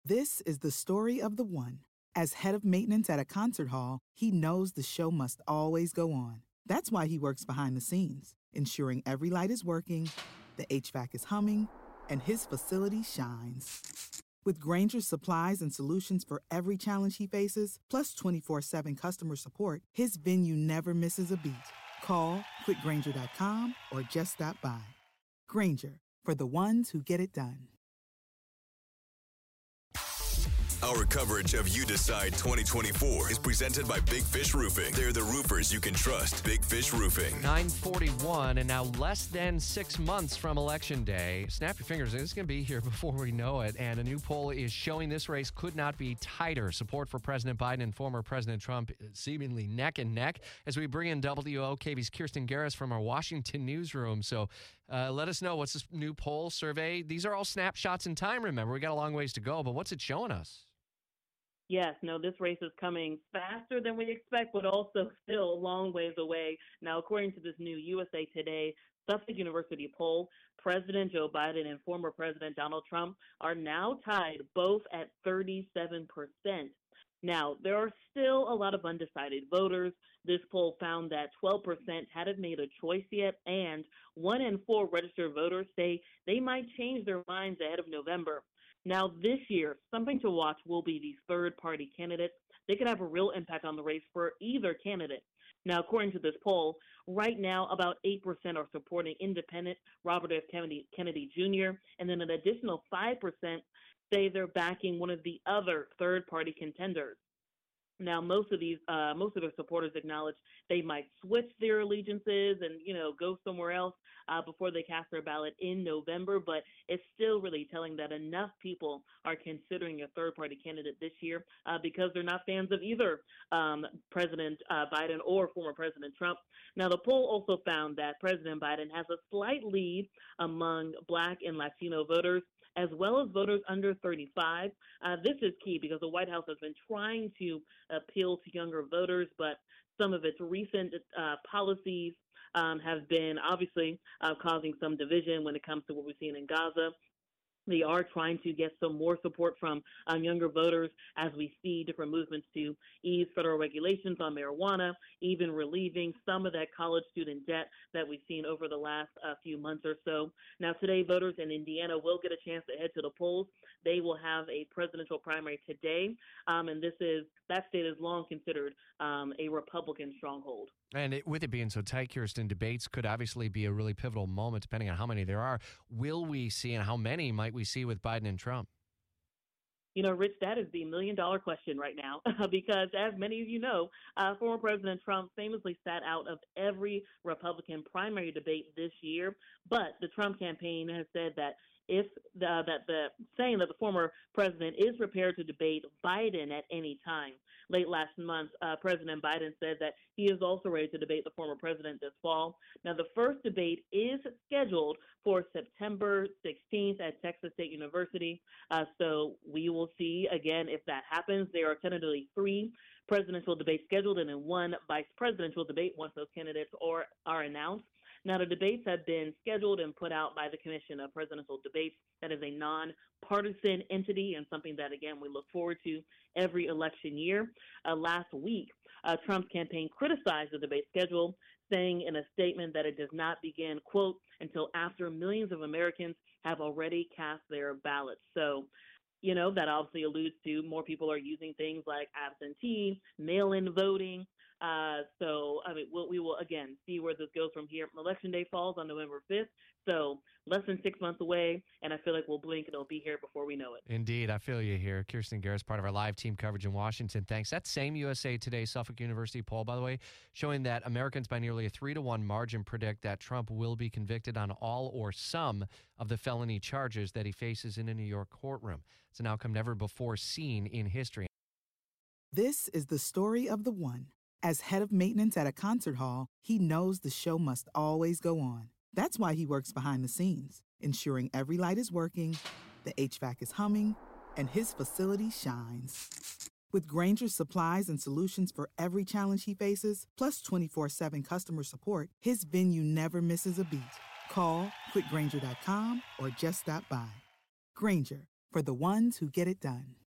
This is the story of the one. As head of maintenance at a concert hall, he knows the show must always go on. That's why he works behind the scenes, ensuring every light is working, the HVAC is humming, and his facility shines. With Grainger's supplies and solutions for every challenge he faces, plus 24/7 customer support, his venue never misses a beat. Call quickgrainger.com or just stop by. Grainger, for the ones who get it done. Our coverage of You Decide 2024 is presented by Big Fish Roofing. They're the roofers you can trust. Big Fish Roofing. 9:41, and now less than 6 months from Election Day. Snap your fingers, it's going to be here before we know it. And a new poll is showing this race could not be tighter. Support for President Biden and former President Trump seemingly neck and neck. As we bring in WOKV's Kirsten Garris from our Washington newsroom. So let us know, what's this new poll survey? These are all snapshots in time, remember. We got a long ways to go, but what's it showing us? Yes, no, this race is coming faster than we expect, but also still a long ways away. Now, according to this new USA Today Suffolk University poll, President Joe Biden and former President Donald Trump are now tied both at 37%. Now, there are still a lot of undecided voters. This poll found that 12% hadn't made a choice yet, and 1 in 4 registered voters say they might change their minds ahead of November. Now, this year, something to watch will be these third-party candidates. They could have a real impact on the race for either candidate. Now, according to this poll, right now about 8% are supporting independent Robert F. Kennedy Jr., and then an additional 5% say they're backing one of the other third-party contenders. Now, most of their supporters acknowledge they might switch their allegiances and, go somewhere else before they cast their ballot in November. But it's still really telling that enough people are considering a third-party candidate this year because they're not fans of either President Biden or former President Trump. Now, the poll also found that President Biden has a slight lead among Black and Latino voters, as well as voters under 35. This is key because the White House has been trying to appeal to younger voters, but some of its recent policies have been obviously causing some division when it comes to what we've seen in Gaza. They are trying to get some more support from younger voters as we see different movements to ease federal regulations on marijuana, even relieving some of that college student debt that we've seen over the last few months or so. Now, today, voters in Indiana will get a chance to head to the polls. They will have a presidential primary today, and that state is long considered a Republican stronghold. And with it being so tight, Kirsten, debates could obviously be a really pivotal moment depending on how many there are. Will we see, and how many might we see with Biden and Trump? Rich, that is the million-dollar question right now because, as many of you know, former President Trump famously sat out of every Republican primary debate this year. But the Trump campaign has said that saying that the former president is prepared to debate Biden at any time. Late last month, President Biden said that he is also ready to debate the former president this fall. Now, the first debate is scheduled for September 16th at Texas State University. So we will see, again, if that happens. There are tentatively 3 presidential debates scheduled and then 1 vice presidential debate once those candidates are announced. Now, the debates have been scheduled and put out by the Commission of Presidential Debates. That is a nonpartisan entity and something that, again, we look forward to every election year. Last week, Trump's campaign criticized the debate schedule, saying in a statement that it does not begin, quote, until after millions of Americans have already cast their ballots. So, that obviously alludes to more people are using things like absentee, mail-in voting. We will, again, see where this goes from here. Election Day falls on November 5th, so less than 6 months away, and I feel like we'll blink and it'll be here before we know it. Indeed, I feel you here. Kirsten Garris, part of our live team coverage in Washington. Thanks. That same USA Today Suffolk University poll, by the way, showing that Americans by nearly a 3-to-1 margin predict that Trump will be convicted on all or some of the felony charges that he faces in a New York courtroom. It's an outcome never before seen in history. This is the story of the one. As head of maintenance at a concert hall, he knows the show must always go on. That's why he works behind the scenes, ensuring every light is working, the HVAC is humming, and his facility shines. With Grainger's supplies and solutions for every challenge he faces, plus 24/7 customer support, his venue never misses a beat. Call quickgrainger.com or just stop by. Grainger, for the ones who get it done.